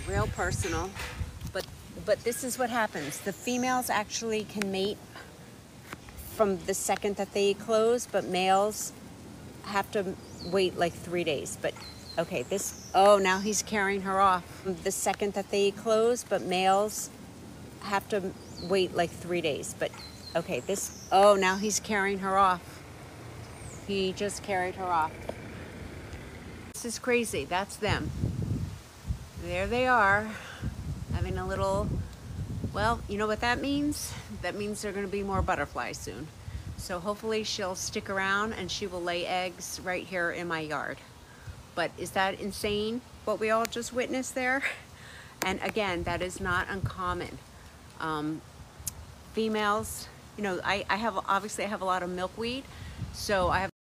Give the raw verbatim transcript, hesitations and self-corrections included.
real personal, but but this is what happens. The females actually can mate from the second that they close, but males have to wait like three days. But okay, this, oh, now he's carrying her off. The second that they close, but males have to wait like three days. But okay, this, oh, now he's carrying her off. He just carried her off. This is crazy. That's them. There they are, having a little, well, you know what that means? That means there are going to be more butterflies soon. So hopefully she'll stick around and she will lay eggs right here in my yard. But is that insane, what we all just witnessed there? And again, that is not uncommon. Um, females, you know, I, I have, obviously I have a lot of milkweed, so I have